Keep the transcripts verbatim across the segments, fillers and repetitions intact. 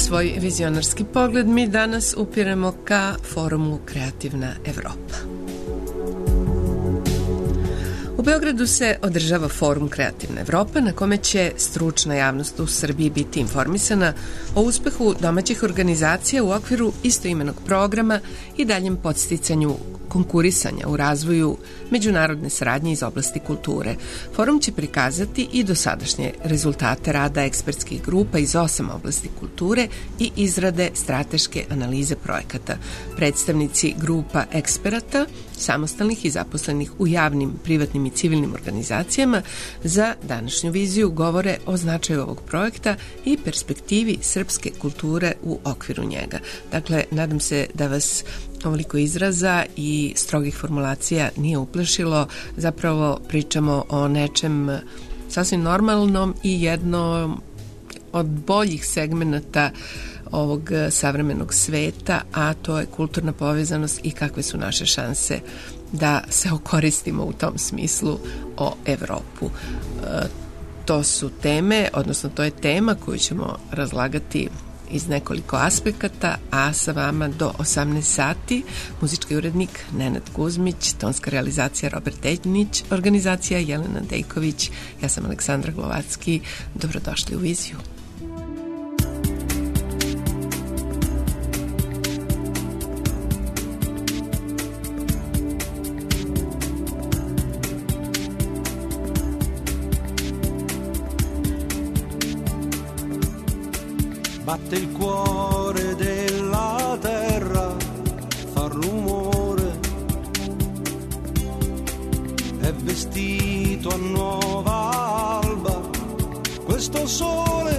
svoj vizionarski pogled mi danas upiremo ka forumu Kreativna Evropa. U Beogradu se održava forum Kreativna Evropa na kome će stručna javnost u Srbiji biti informisana o uspehu domaćih organizacija u okviru istoimenog programa i daljem podsticanju konkurisanja u razvoju međunarodne saradnje iz oblasti kulture. Forum će prikazati i dosadašnje rezultate rada ekspertskih grupa iz osam oblasti kulture i izrade strateške analize projekata. Predstavnici grupa eksperata, samostalnih i zaposlenih u javnim, privatnim i civilnim organizacijama za današnju viziju govore o značaju ovog projekta i perspektivi srpske kulture u okviru njega. Dakle, nadam se da vas ovoliko izraza i strogih formulacija nije uplašilo. Zapravo pričamo o nečem sasvim normalnom i jednom od boljih segmenata ovog savremenog sveta, a to je kulturna povezanost i kakve su naše šanse da se okoristimo u tom smislu o Evropu. E, to su teme, odnosno to je tema koju ćemo razlagati iz nekoliko aspekata, a sa vama do osamnaest sati muzički urednik Nenad Kuzmić, tonska realizacija Robert Dejnić, organizacija Jelena Dejković, ja sam Aleksandra Glovacki. Dobrodošli u viziju. Batte il cuore della terra, fa rumore, è vestito a nuova alba, questo sole.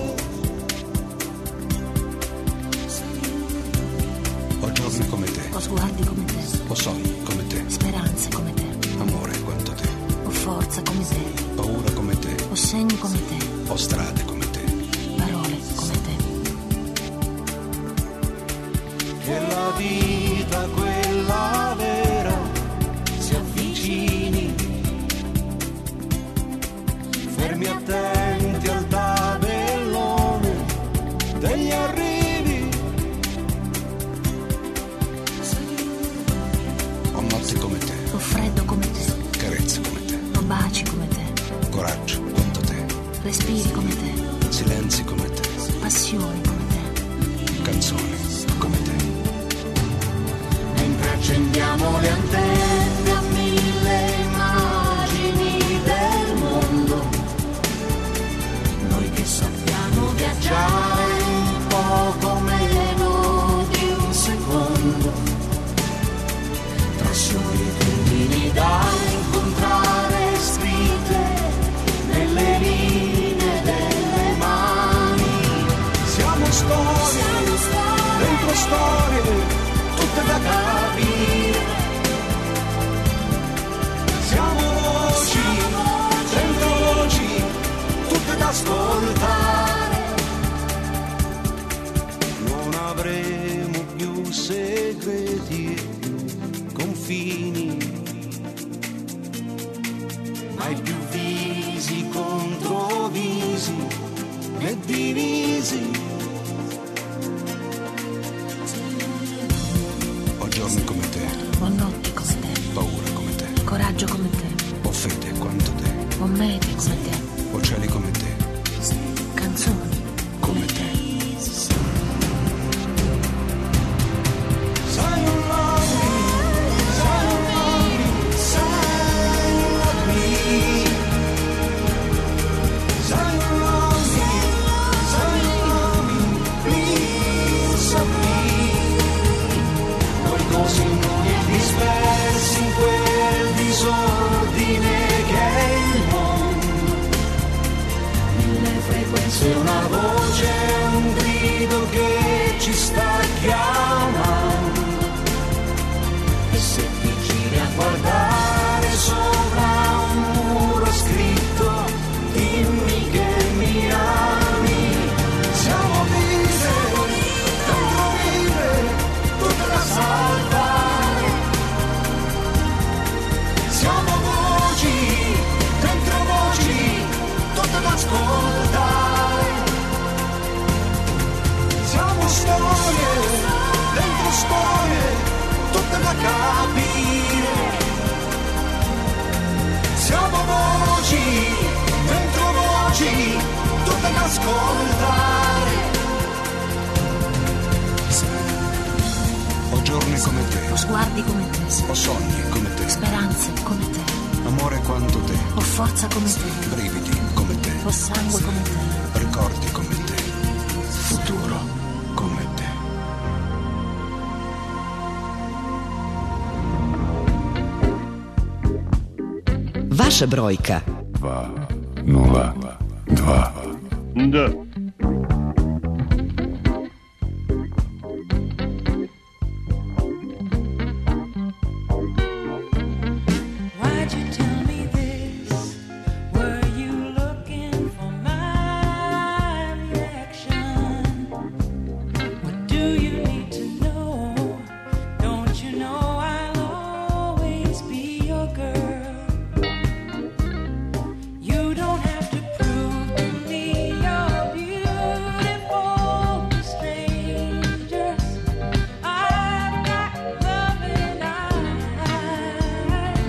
Ho giorni come te, ho sguardi come te, ho sogni come te, speranze come te, amore quanto te, ho forza come te, paura come te, ho segni come te, ho strade come te, parole come te. Che la vita, quella vera, si avvicini, fermi attenti al tabellone degli arrivi. ho notti come te, Ho freddo come te, carezze come te, ho baci come te, coraggio quanto te, respiri come te, silenzi come te, passioni come te, canzoni come te. Mentre accendiamo le antenne a mille immagini del mondo, noi che sappiamo viaggiare in poco meno di un secondo, tra solitudini da incontrare scritte nelle linee delle mani. Siamo storie, dentro storie, tutte da capire. Siamo voci, dentro voci, tutte da ascoltare. Non avremo più segreti e più confini, mai più visi contro visi né divisi. Ho giorni come te, ho notti come te, paura come te, coraggio come te, ho fede quanto te, ho mete come te, ho cieli come te, canzoni come te. Sai un love me, sai un love me, sai un love me, sai un love me, sai un love me, please of me. Noi così noi dispersi in quel disordine storie tutte da capire. Siamo voci dentro voci tutte da ascoltare. Ho giorni come te, Ho sguardi come te, ho sogni come te, speranze come te, amore quanto te, ho forza come te, brividi come te, ho sangue come te, ricordi come te, futuro come te. Vaša brojka. Dva, nula, dva. Da. Why'd you tell me this? Were you looking for my reaction? What do you need to know? Don't you know I'll always be your girl? You don't have to prove to me you're beautiful to strangers. I've got loving eyes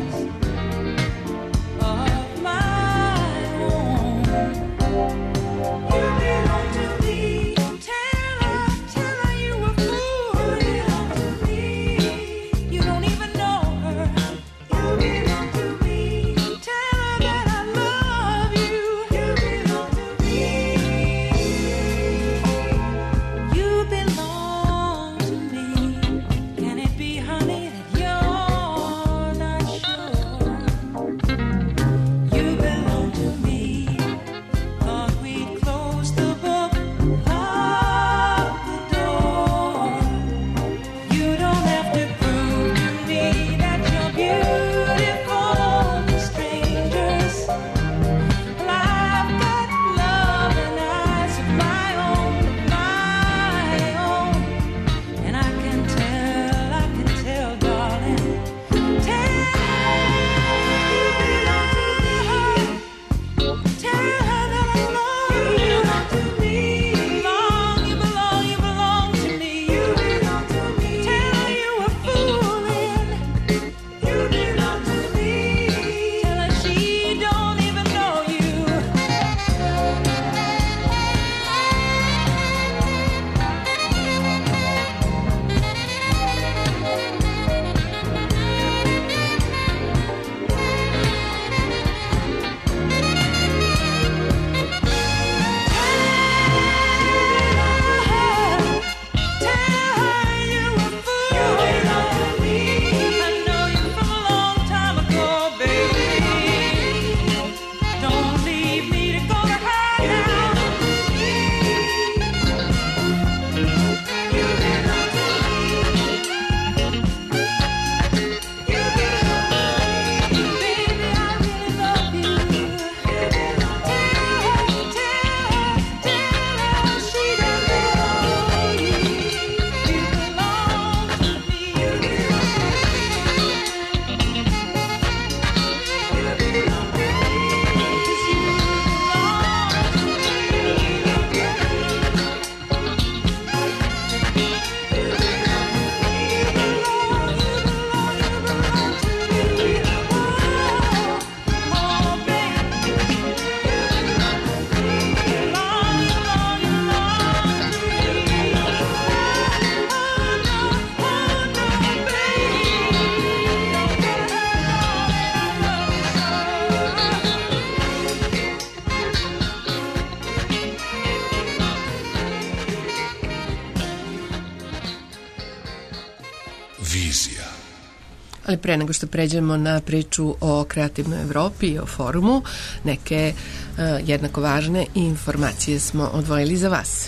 of my own. You belong to me. Tell her, tell her you were fool. You belong to me. You don't even know her. You belong to me. Tell her that I love you. You belong to me. You belong to me. Can it be, honey, that you're not sure? You belong to me. Thought we'd close the book, lock the door. You don't have to prove to me that you're beautiful to strangers. Well, I've got love and eyes of my own, of my own. And I can tell, I can tell, darling. Tell you belong to her. Tell her that I love you. You belong to me. Belong, you belong, you belong to me. You belong to me. Tell her you were fooling. You belong to me. Tell her she don't even know you. Vizija. Ali pre nego što pređemo na priču o kreativnoj Evropi i o forumu, neke uh, jednako važne informacije smo odvojili za vas.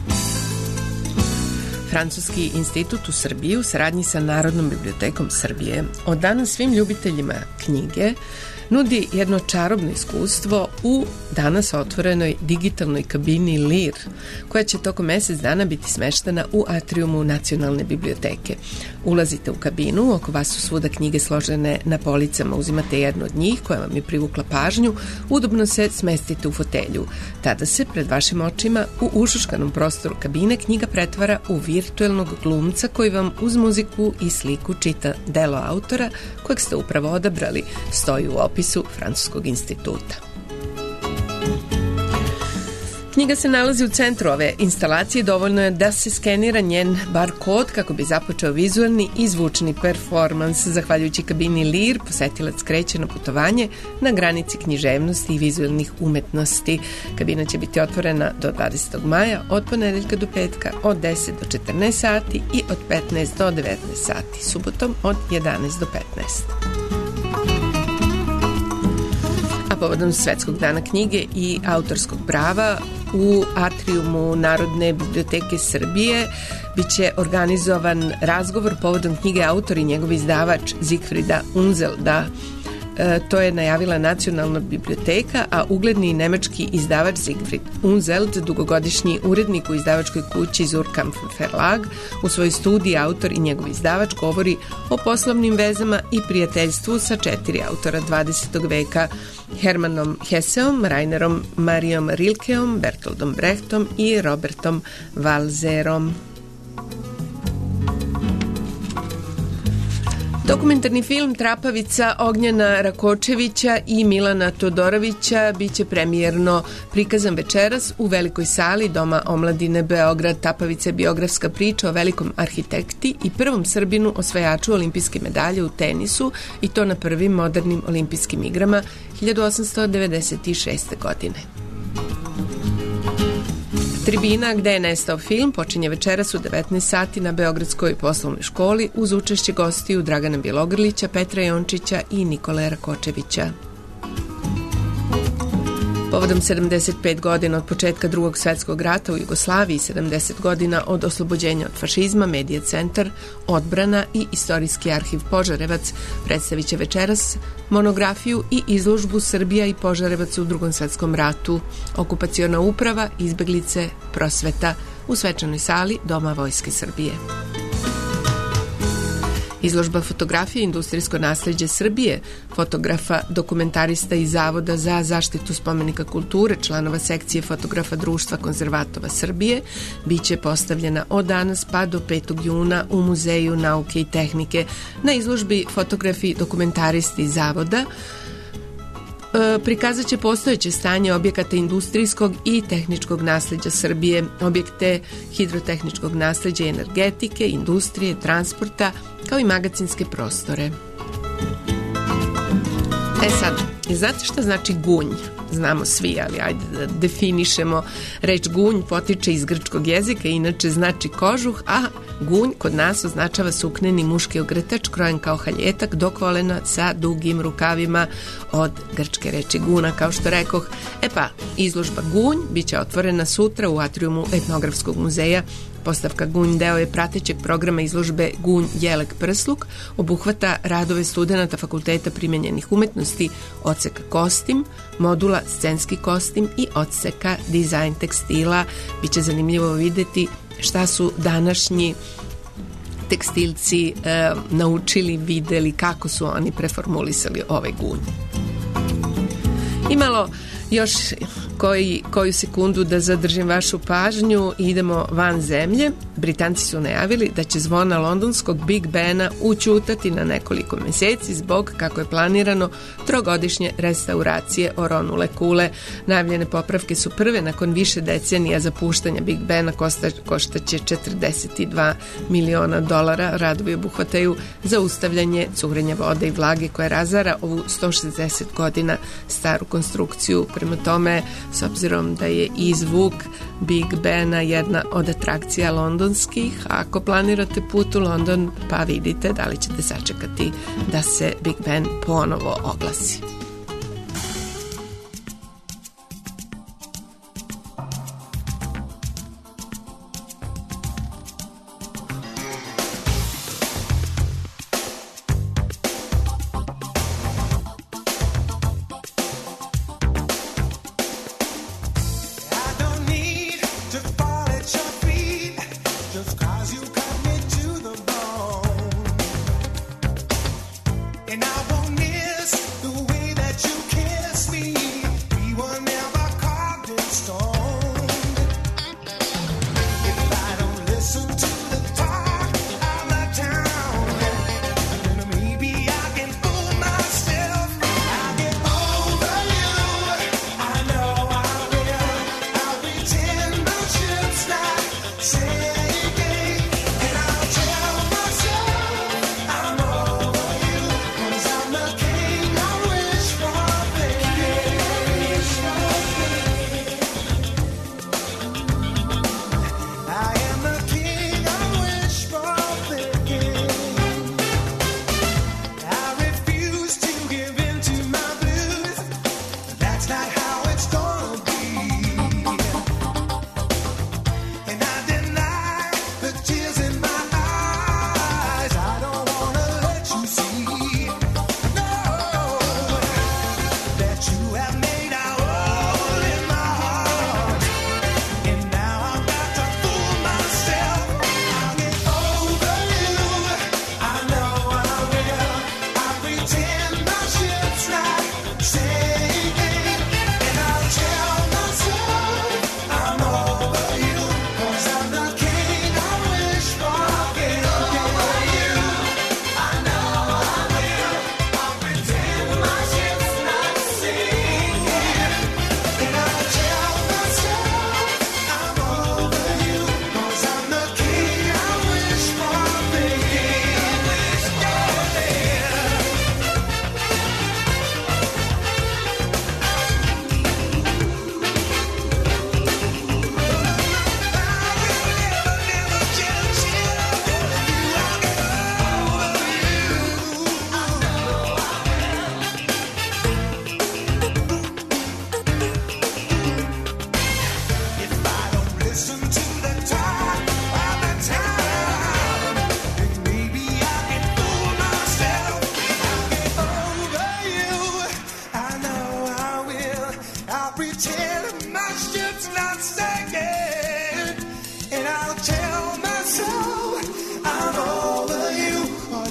Francuski institut u Srbiji u saradnji sa Narodnom bibliotekom Srbije od danas svim ljubiteljima knjige nudi jedno čarobno iskustvo u danas otvorenoj digitalnoj kabini Lir, koja će tokom mesec dana biti smeštena u atrijumu Nacionalne biblioteke. Ulazite u kabinu, oko vas su svuda knjige složene na policama, uzimate jednu od njih koja vam je privukla pažnju, udobno se smestite u fotelju. Tada se pred vašim očima u ušuškanom prostoru kabine knjiga pretvara u virtuelnog glumca koji vam uz muziku i sliku čita delo autora kojeg ste upravo odabrali, stoji u opisu Francuskog instituta. Knjiga se nalazi u centru ove instalacije, dovoljno je da se skenira njen bar kod kako bi započeo vizualni i zvučni performans. Zahvaljujući kabini Lir, posetilac kreće na putovanje na granici književnosti i vizualnih umetnosti. Kabina će biti otvorena do dvadesetog maja, od ponedeljka do petka, od deset do četrnaest sati i od petnaest do devetnaest sati, subotom od jedanaest do petnaest. A povodom Svetskog dana knjige i autorskog prava, u atrijumu Narodne biblioteke Srbije biće organizovan razgovor povodom knjige autor i njegov izdavač Zigfrida Unzelda. E, to je najavila Nacionalna biblioteka, a ugledni nemački izdavač Siegfried Unzeld, dugogodišnji urednik u izdavačkoj kući Surkamp Verlag, u svojoj studiji autor i njegov izdavač govori o poslovnim vezama i prijateljstvu sa četiri autora dvadesetog veka, Hermanom Hesseom, Rainerom Marijom Rilkeom, Bertoldom Brechtom i Robertom Walserom. Dokumentarni film Trapavica Ognjena Rakočevića i Milana Todorovića biće premijerno prikazan večeras u velikoj sali Doma omladine Beograd. Trapavica je biografska priča o velikom arhitekti i prvom Srbinu osvajaču olimpijske medalje u tenisu, i to na prvim modernim olimpijskim igrama hiljadu osamsto devedeset šeste. godine. Tribina gde je nestao film počinje večeras u devetnaest sati na Beogradskoj poslovnoj školi uz učešće gostiju Dragana Bjelogrlića, Petra Jončića i Nikole Rakočevića. Povodom sedamdeset pet godina od početka Drugog svetskog rata u Jugoslaviji, sedamdeset godina od oslobođenja od fašizma, Medija centar, Odbrana i Istorijski arhiv Požarevac predstavit će večeras monografiju i izložbu Srbija i Požarevac u Drugom svetskom ratu, okupaciona uprava, izbeglice, prosveta u svečanoj sali Doma Vojske Srbije. Izložba fotografije industrijsko nasleđe Srbije, fotografa, dokumentarista iz Zavoda za zaštitu spomenika kulture, članova sekcije fotografa Društva konzervatova Srbije, biće postavljena od danas pa do petog juna u Muzeju nauke i tehnike. Na izložbi fotografi, dokumentaristi iz Zavoda prikazat će postojeće stanje objekata industrijskog i tehničkog nasleđa Srbije, objekte hidrotehničkog nasleđa i energetike, industrije, transporta, kao i magacinske prostore. E sad, znate šta znači gunj? Znamo svi, ali ajde da definišemo. Reč gunj potiče iz grčkog jezika, inače znači kožuh, a gunj kod nas označava sukneni muški ogrtač krojen kao haljetak do kolena sa dugim rukavima, od grčke reči guna, kao što rekoh. E pa, izložba Gunj biće otvorena sutra u atrijumu Etnografskog muzeja. Postavka Gunj deo je pratećeg programa izložbe Gunj Jelek Prsluk, obuhvata radove studenata Fakulteta primenjenih umetnosti, odseka kostim, modula scenski kostim i odseka dizajn tekstila. Biće zanimljivo videti šta su današnji tekstilci e, naučili, videli, kako su oni preformulisali ovaj gunj. Imalo još koji, koju sekundu da zadržim vašu pažnju i idemo van zemlje. Britanci su najavili da će zvona londonskog Big Bena ućutati na nekoliko meseci zbog, kako je planirano, trogodišnje restauracije oronule kule. Najavljene popravke su prve nakon više decenija zapuštanja Big Bena, košta, koštaće četrdeset dva miliona dolara. Radovi obuhvataju zaustavljanje curenja vode i vlage koja razara ovu sto šezdeset godina staru konstrukciju. Prema tome, s obzirom da je i zvuk Big Bena jedna od atrakcija londonskih, ako planirate put u London, pa vidite da li ćete sačekati da se Big Ben ponovo oglasi.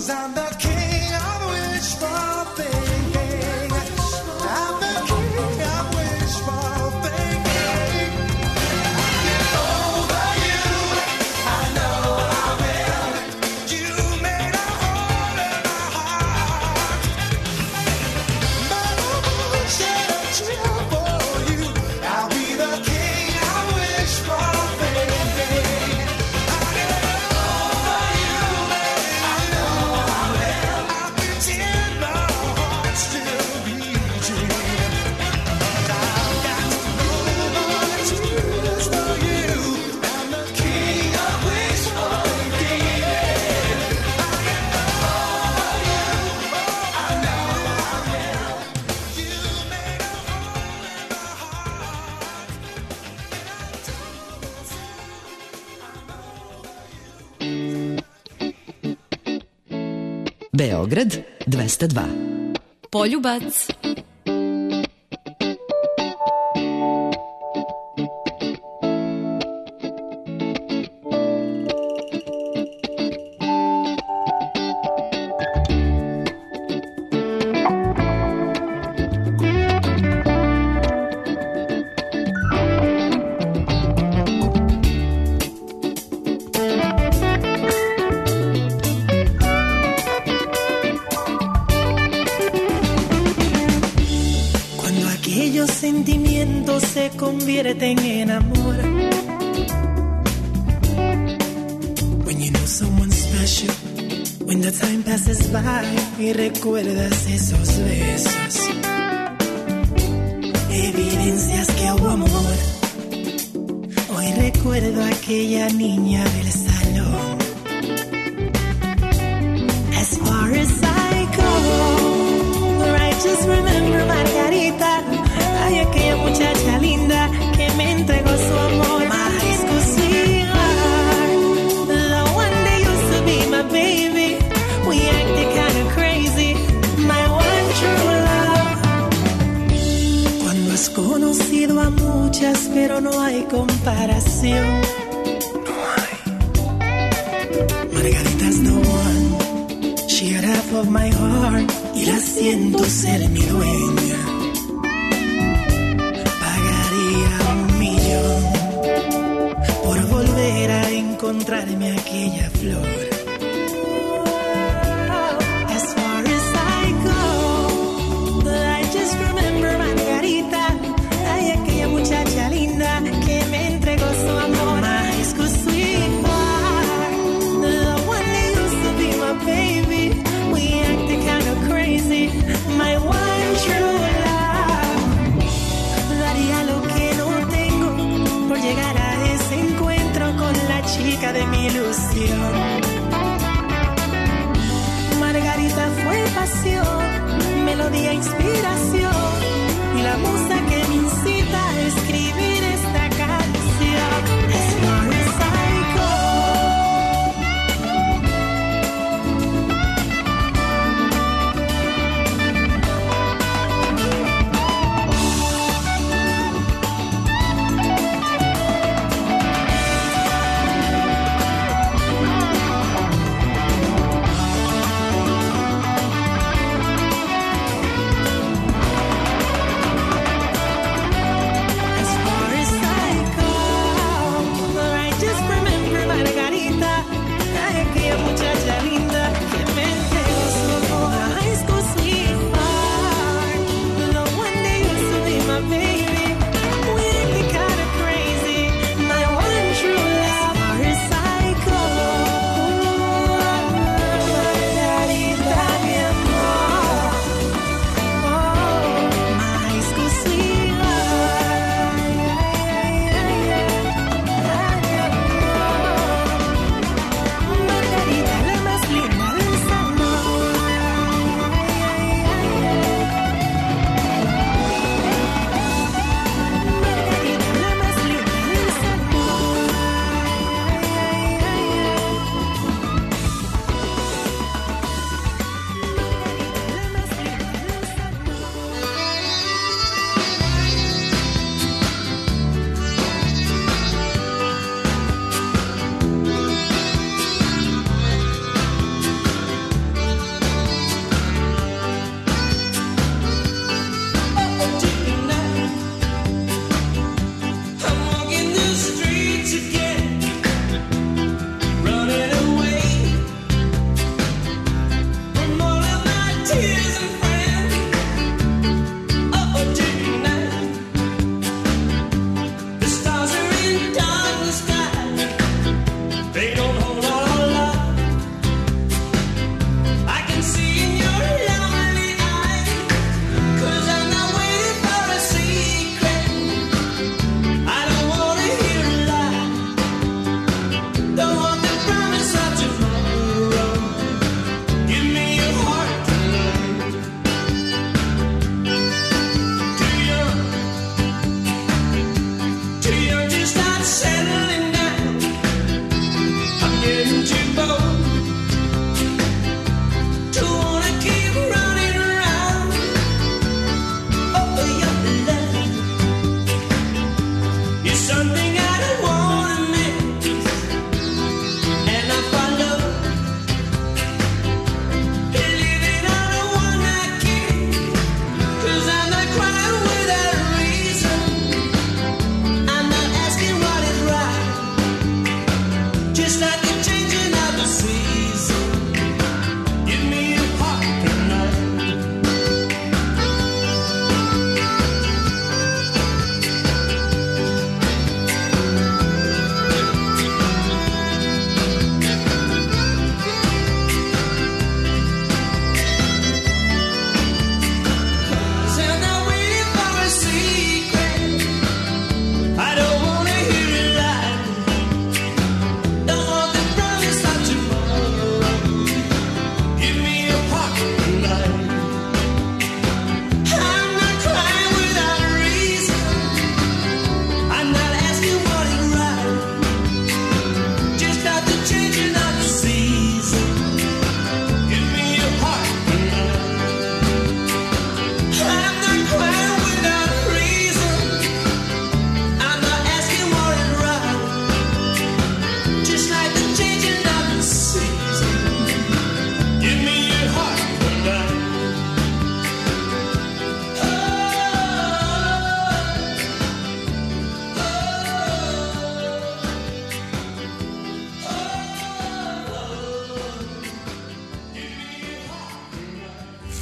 'cause I'm the king of wishful thinking. I'm the king of wishful thinking. Over you, I know I will. You made a hole in my heart, but I won't shed a tear for you. I'll be the king of wishful thinking. I get over you, I know I will. I'll pretend my heart's still beating, 'cause I've got no more tears for you. I'm the king of wishful thinking. I get over you, I know I will. You made a hole in my heart, and I told you so. Beograd dvesta dva. Poljubac. Cuando aquellos sentimientos se convierten en amor. When you know someone special, when the time passes by y recuerdas esos besos, evidencias que hubo amor. Hoy recuerdo a aquella niña del salón. As far as I go, I just remember Margarita, ay, aquella muchacha linda que me entregó su amor. My high school sweetheart, the one that used to be my baby. We acted kind of crazy, my one true love. Cuando has conocido a muchas, pero no hay comparación. No hay. Margarita's the one. She had half of my heart y la siento ser mi dueña. Pagaría un millón por volver a encontrarme aquella flor. As far as I go, I just remember Margarita, ay, aquella muchacha linda que me entregó su amor. My high school sweetheart, the one that used to be my baby. We acted kind of crazy, my one true love. Daría lo que no tengo por llegar a ese encuentro con la chica de mi ilusión. Margarita fue pasión, melodía, inspiración y la musa que me incita a escribir esta canción. As far as I go.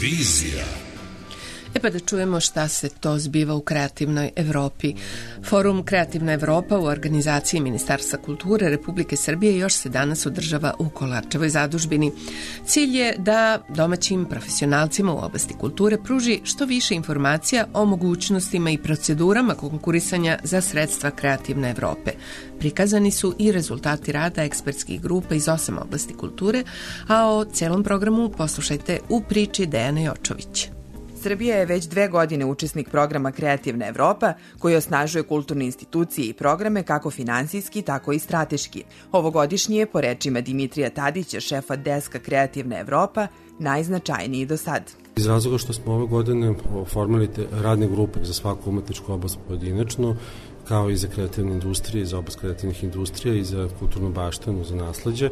Vizija. E pa da čujemo šta se to zbiva u kreativnoj Evropi. Forum Kreativna Evropa u organizaciji Ministarstva kulture Republike Srbije još se danas održava u Kolarčevoj zadužbini. Cilj je da domaćim profesionalcima u oblasti kulture pruži što više informacija o mogućnostima i procedurama konkurisanja za sredstva Kreativne Evrope. Prikazani su i rezultati rada ekspertskih grupa iz osam oblasti kulture, a o celom programu poslušajte u priči Dejane Jočović. Srbija je već dve godine učesnik programa Kreativna Evropa, koji osnažuje kulturne institucije i programe kako finansijski, tako i strateški. Ovogodišnji je, po rečima Dimitrija Tadića, šefa deska Kreativna Evropa, najznačajniji do sad. Iz razloga što smo ove godine oformili radne grupe za svaku umetničku oblast pojedinačno, kao i za kreativne industrije, za oblast kreativnih industrija i za kulturnu baštinu, za nasleđe.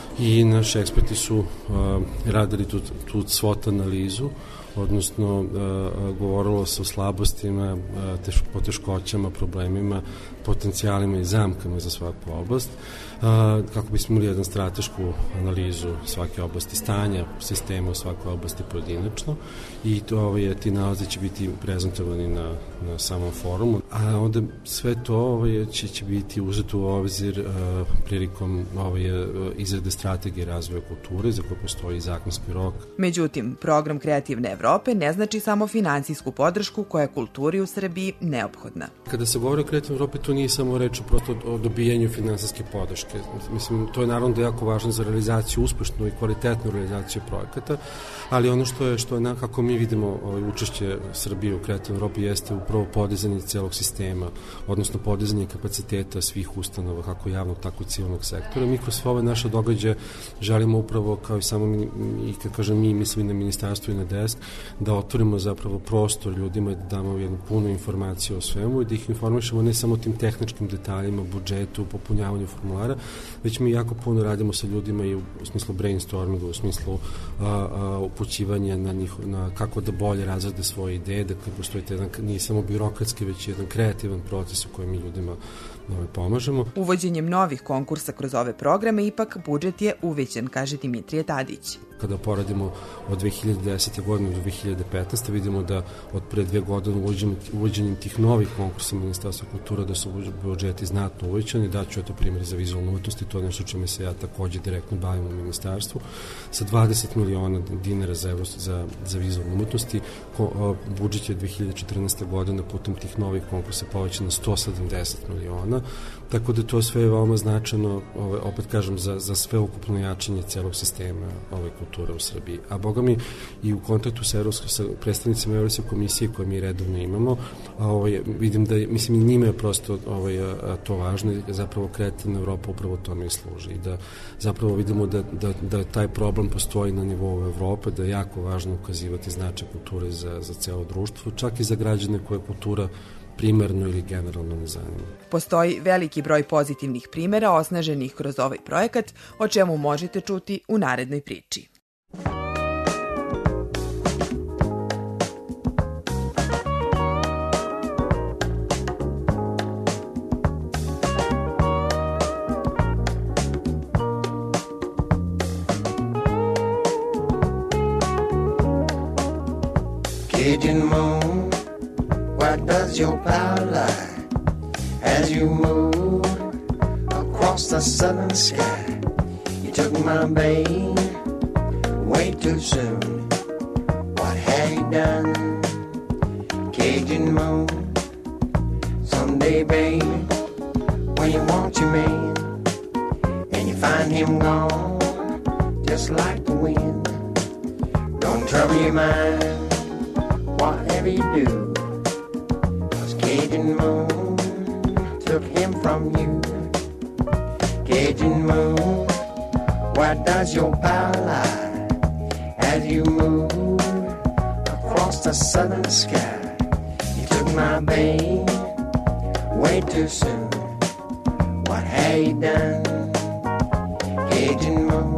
I naši eksperti su uh, radili tu, tu SWOT analizu, odnosno uh, govorilo se o slabostima, uh, teš, poteškoćama, problemima, potencijalima i zamkama za svaku oblast, uh, kako bismo imali jednu stratešku analizu svake oblasti, stanja sistema u svakoj oblasti pojedinačno, i to ovaj, ti nalazi će biti prezentovani na, na samom forumu, a onda sve to ovaj, će, će biti uzeto u obzir uh, prilikom ovaj, uh, izrade strategije razvoja kulture, za koje postoji zakonski rok. Međutim, program Kreativne Evrope ne znači samo finansijsku podršku koja je kulturi u Srbiji neophodna. Kada se govori o Kreativnoj Evropi, to nije samo reč prosto o dobijanju finansijske podrške. Mislim, to je naravno da je jako važno za realizaciju, uspešnu i kvalitetnu realizaciju projekata, ali ono što je, što je kako mi vidimo ovaj, učešće Srbije u Kreativnoj Evropi jeste upravo podizanje celog sistema, odnosno podizanje kapaciteta svih ustanova, kako javnog, tako i civilnog sektora. Mi kroz sve ove naše događaje želimo upravo, kao i samo mi, i kad kažem mi, mislim na ministarstvo i na desk, da otvorimo zapravo prostor ljudima i da damo jednu punu informaciju o svemu i da ih informišemo ne samo tim tehničkim detaljima, budžetu, popunjavanju formulara, već mi jako puno radimo sa ljudima i u, u smislu brainstorminga, u smislu a, a, upućivanja na, njih, na kako da bolje razrade svoje ideje, da kad postoji jedan, nije samo birokratski, već jedan kreativan proces u kojem mi ljudima pomažemo. Uvođenjem novih konkursa kroz ove programe ipak budžet je uvećan, kaže Dimitrije Tadić. Kada poradimo od dve hiljade desete. godine do dve hiljade petnaeste. vidimo da od pre dve godine uvođenjem, uvođenjem tih novih konkursa Ministarstva kultura da su budžeti znatno uvećani. Daću eto primjer za vizualnu umetnost i to je nešto čime se ja takođe direktno bavim u ministarstvu. Sa dvadeset miliona dinara za, za, za vizualnu umetnosti, ko, budžet je dve hiljade četrnaeste. godine putem tih novih konkursa povećan na sto sedamdeset miliona, tako da to sve je veoma značajno, ove, opet kažem, za, za sve ukupno jačanje celog sistema ove kulture u Srbiji. A boga mi i u kontaktu sa, Evropskom, sa predstavnicima Evropske komisije koje mi redovno imamo, a, ovaj, vidim da, mislim, i njima je prosto ovaj, a, to važno i zapravo Kreativna Evropa upravo tome i služi. I da zapravo vidimo da, da, da taj problem postoji na nivou Evrope, da je jako važno ukazivati značaj kulture za, za celo društvo, čak i za građane koje kultura primarno ili generalno ne zanima. Postoji veliki broj pozitivnih primjera osnaženih kroz ovaj projekat, o čemu možete čuti u narednoj priči. Cajun moon, where does your power lie as you move across the southern sky? You took my babe way too soon. What have you done, Cajun moon? Someday, baby, when you want your man and you find him gone, just like the wind, don't trouble your mind, whatever you do. Cajun moon took him from you. Cajun moon, where does your power lie as you move across the southern sky? You took my babe way too soon. What have you done, Cajun moon?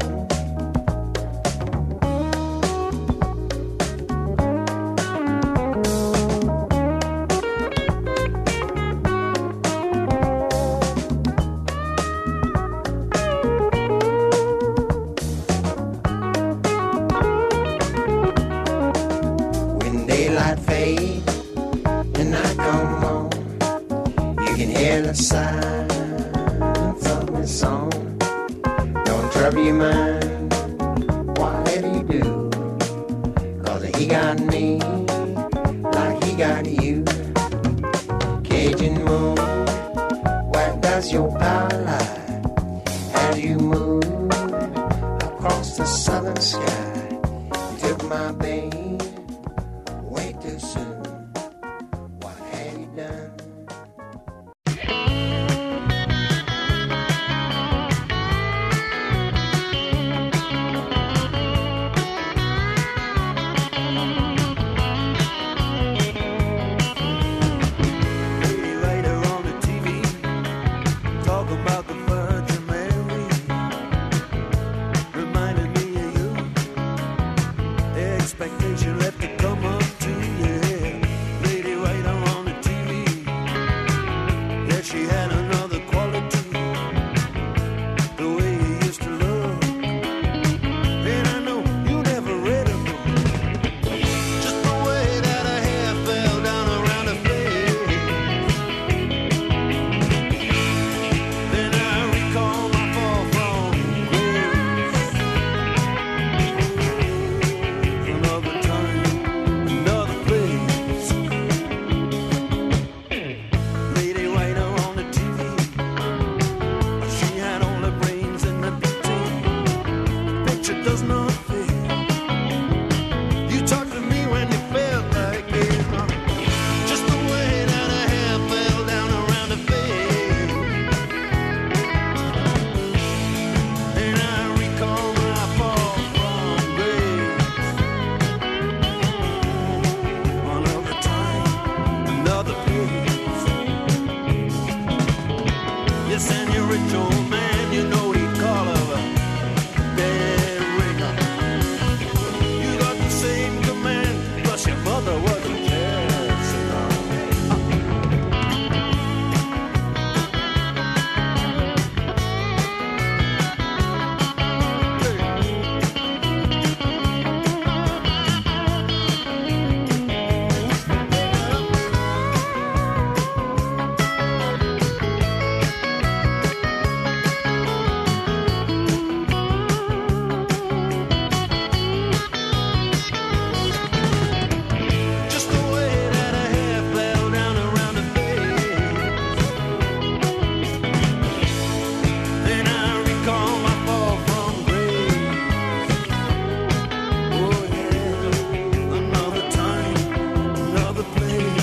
light fade and night come on, you can hear the silence of my song. Don't trouble your mind, whatever you do, 'cause he got me like he got you. Cajun moon, where does your power lie as you move across the southern sky? You took my babe way too soon. What have you done? Expectation left to come up to you. Lady writer on the T V. Yeah, she had another quality, the way you used to look. And I know you never read a book. Just the way that her hair fell down around her face. Then I recall my fall from grace. Another time, another place. Lady writer on the T V. She had all her brains in the picture. Picture does not fit. You talked to me when you felt like it. Just the way that her hair fell down around her face. And I recall my fall from grace. Another time, another place. Yes, and your rich old man, you know he'd call her a dead ringer. You got the same command, plus your mother was a jazz singer. Just the way that her hair fell down around her face. Then I recall my fall from grace. Oh yeah, another time, another place.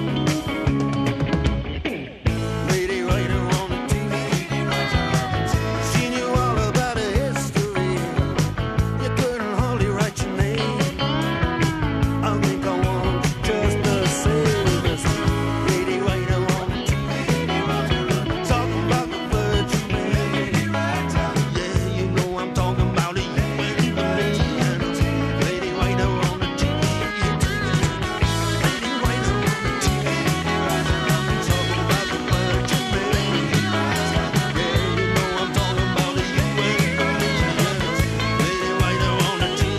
Lady writer on the T V. She knew all about her history. You couldn't hardly write your name. I think I want you just the same as lady writer on the T V. Talking about the Virgin Mary. Yeah, you know I'm talking about you and me. Lady writer on the T V. Lady writer on the T V. Talking about the Virgin Mary. Yeah, you know I'm talking about you and me. Lady writer on the T V.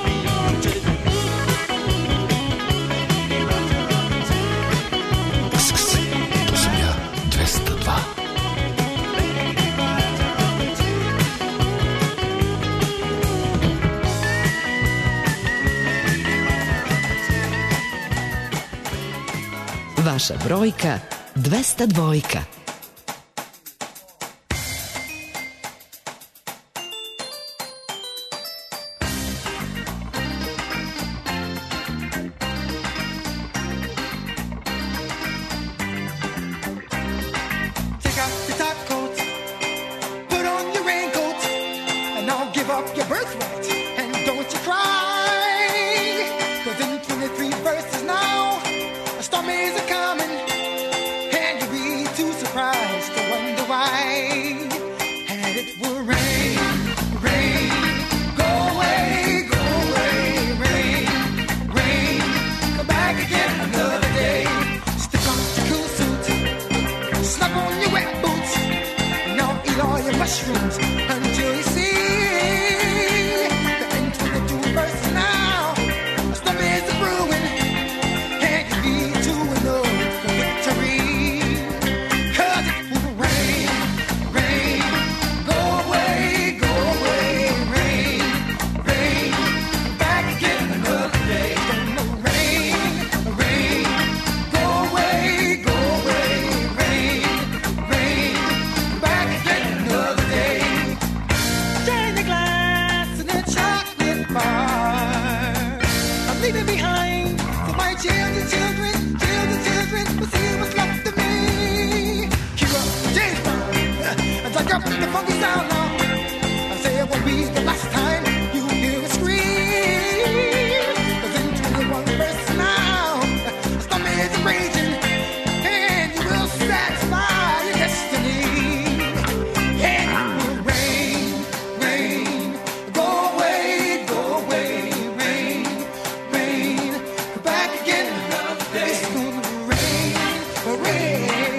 To sam ja, dvesta dva. Vaša brojka dvesta dvojka. Take off your top coat, put on your raincoat, and I'll give up your birthright. And don't you cry, 'cause in twenty-three verses now, a storm is a coming, and you'll be too surprised. up the funky sound now. I say it won't be the last time you hear it scream. 'Cause in twenty-one verse now, the storm is raging, and you will satisfy your destiny. And it will rain, rain, go away, go away, rain, rain, come back again another day. It's gonna rain, rain.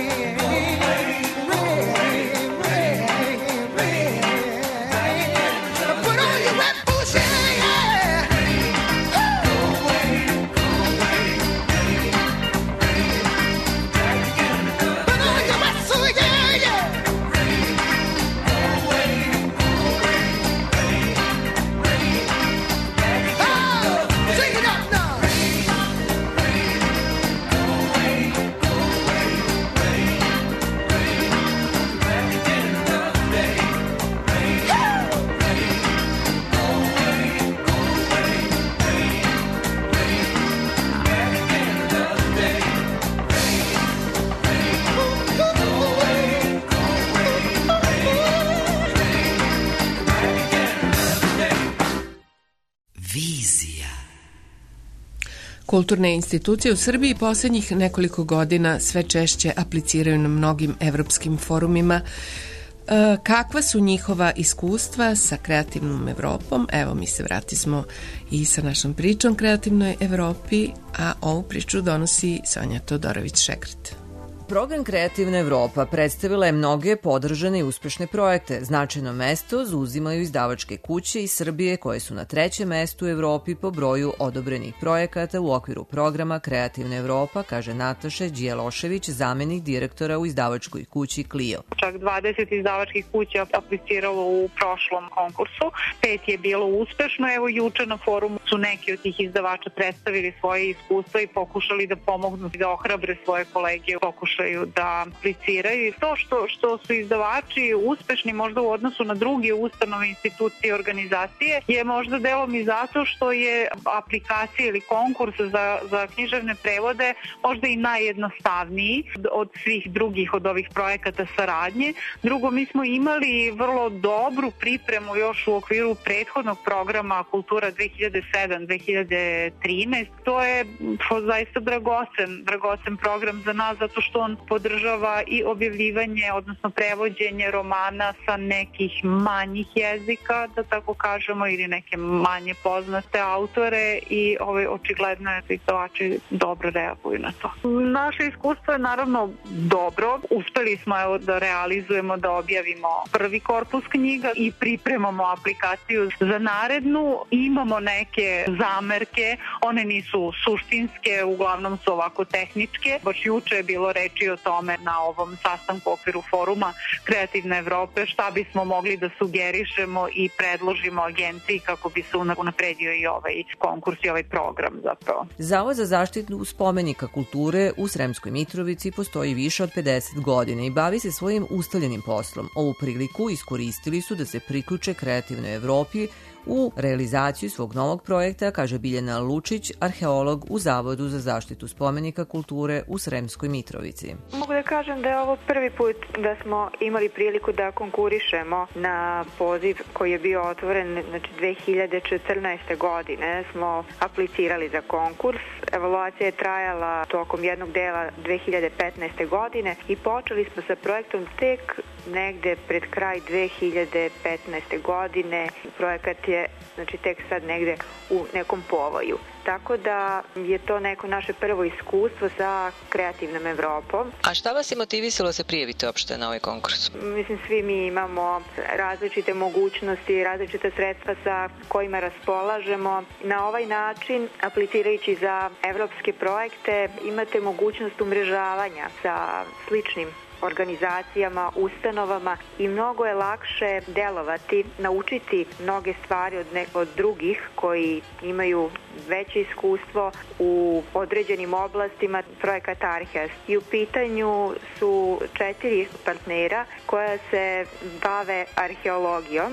Kulturne institucije u Srbiji posljednjih nekoliko godina sve češće apliciraju na mnogim evropskim forumima. E, kakva su njihova iskustva sa kreativnom Evropom? Evo, mi se vratismo i sa našom pričom Kreativnoj Evropi, a ovu priču donosi Sonja Todorović-Šegrt. Program Kreativna Evropa predstavila je mnoge podržane i uspešne projekte. Značajno mesto zauzimaju izdavačke kuće iz Srbije koje su na trećem mestu u Evropi po broju odobrenih projekata u okviru programa Kreativna Evropa, kaže Nataša Đelošević, zamenik direktora u izdavačkoj kući Clio. Čak dvadeset izdavačkih kuća apliciralo u prošlom konkursu, pet je bilo uspešno. Evo juče na forumu su neki od tih izdavača predstavili svoje iskustva i pokušali da pomognu da ohrabre svoje kolege, pokušaju da apliciraju. To što, što su izdavači uspešni možda u odnosu na druge ustanove, institucije, organizacije je možda delom i zato što je aplikacija ili konkurs za, za književne prevode možda i najjednostavniji od svih drugih od ovih projekata saradnje. Drugo, mi smo imali vrlo dobru pripremu još u okviru prethodnog programa Kultura dve hiljade sedam dve hiljade trinaest. To je zaista dragocen, dragocen program za nas zato što on podržava i objavljivanje, odnosno prevođenje romana sa nekih manjih jezika, da tako kažemo, ili neke manje poznate autore i ovaj, očigledno je da izdavači dobro reaguju na to. Naše iskustvo je naravno dobro. Uspeli smo evo, da realizujemo, da objavimo prvi korpus knjiga i pripremamo aplikaciju za narednu. Imamo neke zamerke, one nisu suštinske, uglavnom su ovako tehničke. Baš juče je bilo reči o tome na ovom sastanku u okviru foruma Kreativne Evrope, šta bismo mogli da sugerišemo i predložimo agenciji kako bi se unapredio i ovaj konkurs i ovaj program zapravo. Zavod za zaštitu spomenika kulture u Sremskoj Mitrovici postoji više od pedeset godina i bavi se svojim ustaljenim poslom. Ovu priliku iskoristili su da se priključe Kreativnoj Evropi u realizaciju svog novog projekta, kaže Biljana Lučić, arheolog u Zavodu za zaštitu spomenika kulture u Sremskoj Mitrovici. Mogu da kažem da je ovo prvi put da smo imali priliku da konkurišemo na poziv koji je bio otvoren, znači dve hiljade četrnaeste. godine smo aplicirali za konkurs. Evaluacija je trajala tokom jednog dela dve hiljade petnaeste. godine i počeli smo sa projektom tek negde pred kraj dve hiljade petnaeste. godine. Projekat je znači tek sad negde u nekom povoju. Tako da je to neko naše prvo iskustvo sa Kreativnom Evropom. A šta vas je motivisalo da se prijavite uopšte na ovaj konkurs? Mislim, svi mi imamo različite mogućnosti, različite sredstva sa kojima raspolažemo. Na ovaj način, aplicirajući za evropske projekte, imate mogućnost umrežavanja sa sličnim organizacijama, ustanovama i mnogo je lakše delovati, naučiti mnoge stvari od, ne, od drugih koji imaju veće iskustvo u određenim oblastima. Projekat Arheas i u pitanju su četiri partnera koja se bave arheologijom,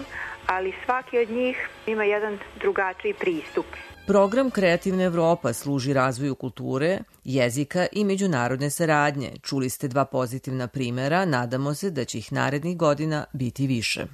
ali svaki od njih ima jedan drugačiji pristup. Program Kreativna Evropa služi razvoju kulture, jezika i međunarodne saradnje. Čuli ste dva pozitivna primera, nadamo se da će ih narednih godina biti više.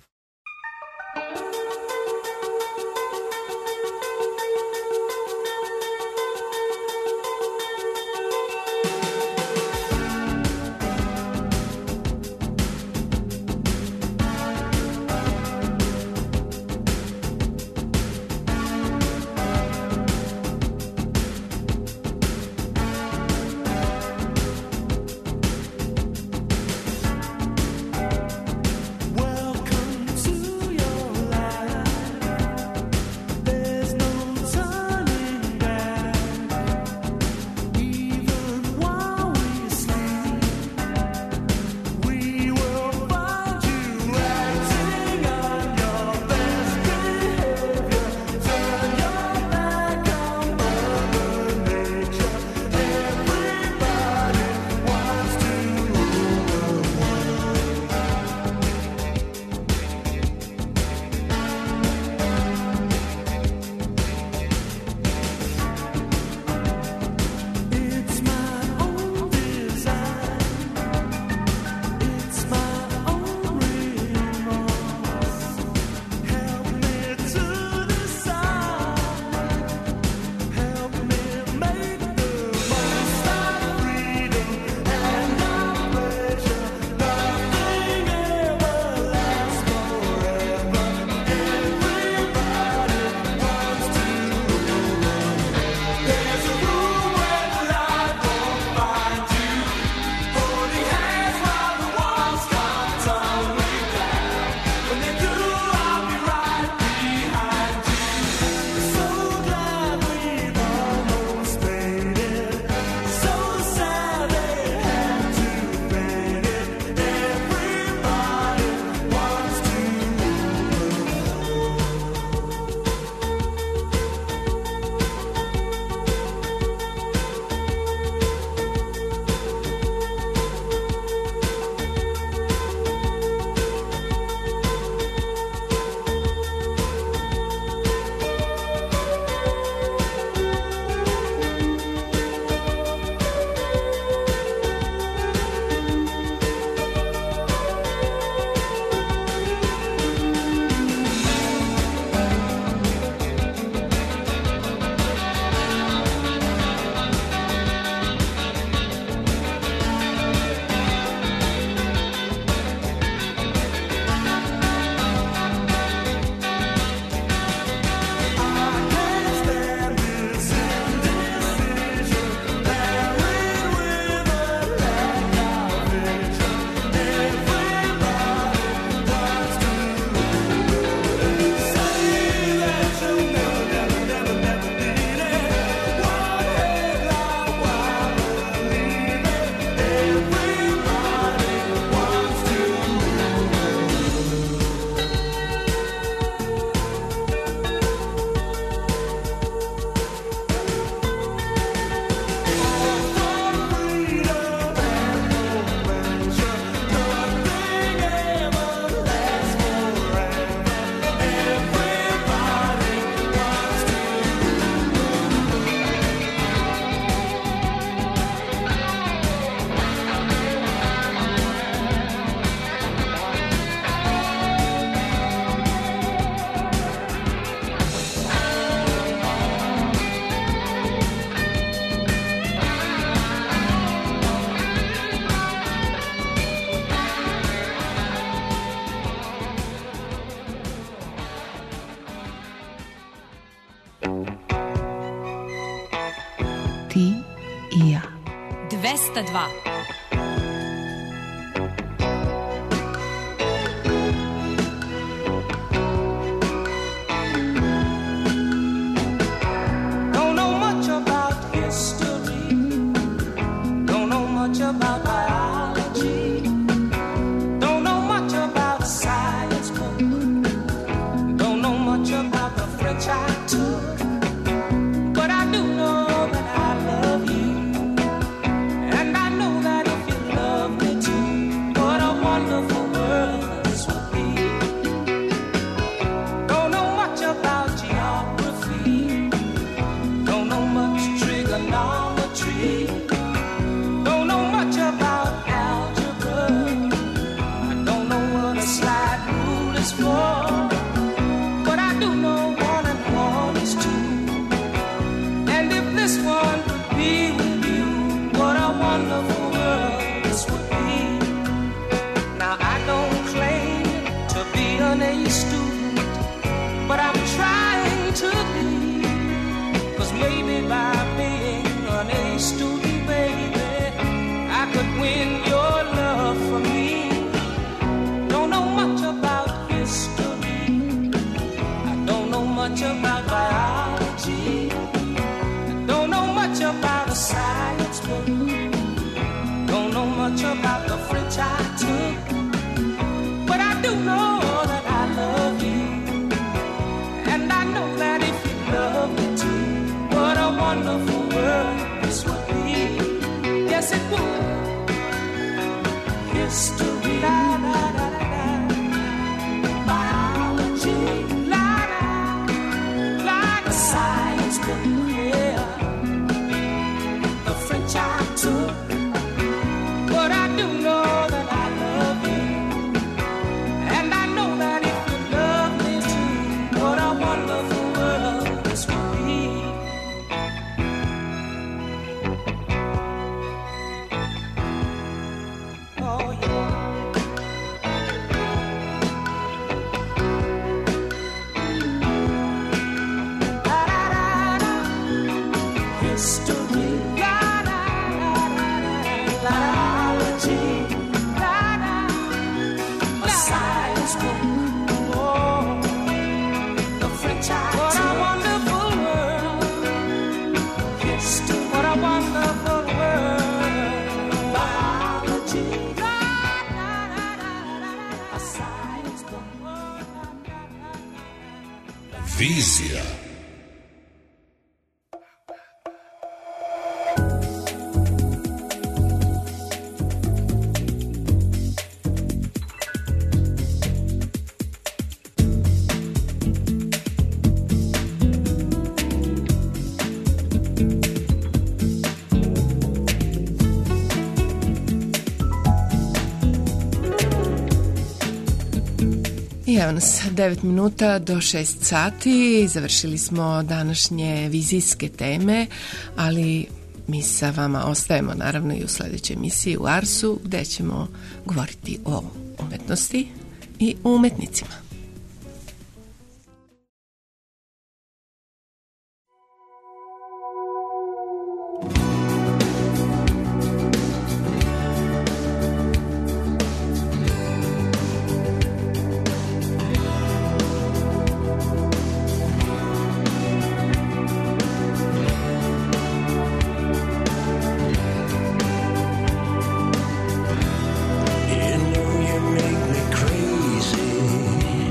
dvesta dva. Don't know much about history. Don't know much about biology. Don't know much about science book. Don't know much about the French I took. But I do know that I love you. And I know that wonderful world this would be. Yes, it would. History, la la la la la. Biology, la la, like a science book, yeah. The French I took, but I do know that I love you, and I know that if you love me too, what a wonderful world this would be. Oh yeah. History, la la la la la, biology, la la, a science book, oh, the French I took. What a wonderful world. History, what a wonderful world. Biology, la la la la la, a science book, oh, la la la la. Vizija. I evo nas, devet minuta do šest sati, završili smo današnje vizijske teme, ali mi sa vama ostajemo naravno i u sledećoj emisiji u Arsu, gde ćemo govoriti o umetnosti i o umetnicima. You know you make me crazy.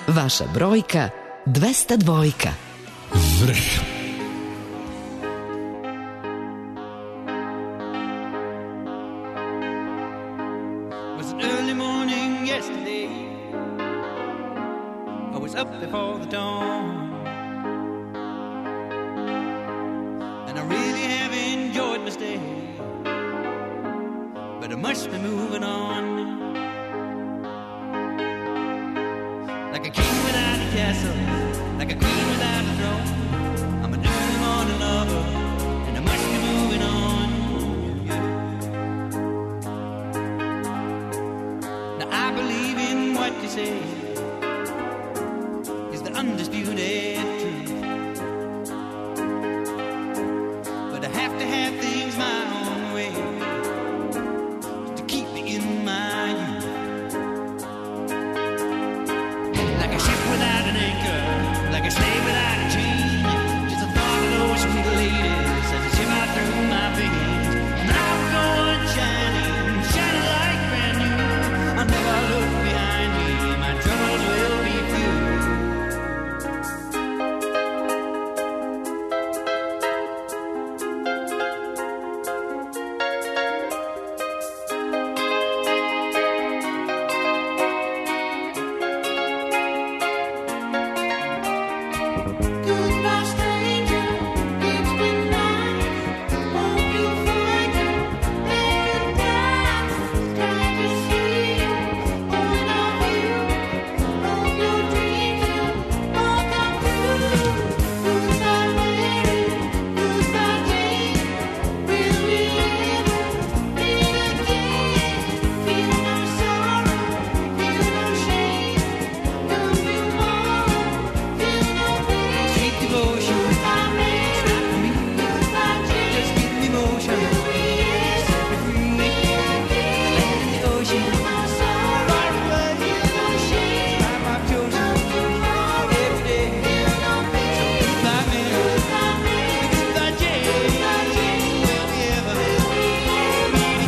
Vaša brojka dvesta dva. Vrh. Was an early morning yesterday. I was up before the dawn, and I really have enjoyed my stay, but I must be moving on. Like a king without a castle, like a queen without a throne. I'm an early morning lover, and I must be moving on. Now I believe in what you say is the undisputed truth, but I have to have things my own way to keep me in my youth. Like a ship without an anchor, like a slave without a chain. Just the thought of those sweet ladies as they shiver through my veins. And I'll go on shining, shining like brand new. I'll never look behind me, my troubles will be few. Goodbye, stranger. It's been nice. Hope you find your paradise. Glad to see you. Going on you. Hope your dreams will all come true. Goodbye, Mary. Goodbye, Jane. Will we ever meet again? Feel no sorrow. Feel no shame. Don't feel more. Feel no pain. Sweet devotion, Goodbye, Mary. not for me. Goodbye, Jane. Just give me motion, Will we ever set me free. meet again? Land in the ocean, Feel no sorrow. far away. Feel no shame. Life I've chosen every day. Feel no pain. Goodbye, Mary. Goodbye, Mary. Goodbye, Jane. Goodbye, Jane. Will we ever Will we ever meet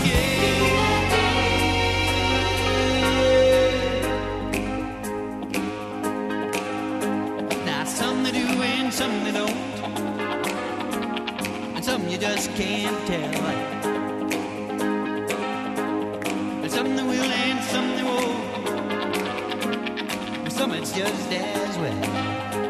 again? Now some they do and some they don't, and some you just can't tell. And some they will and some they won't, and some it's just as well.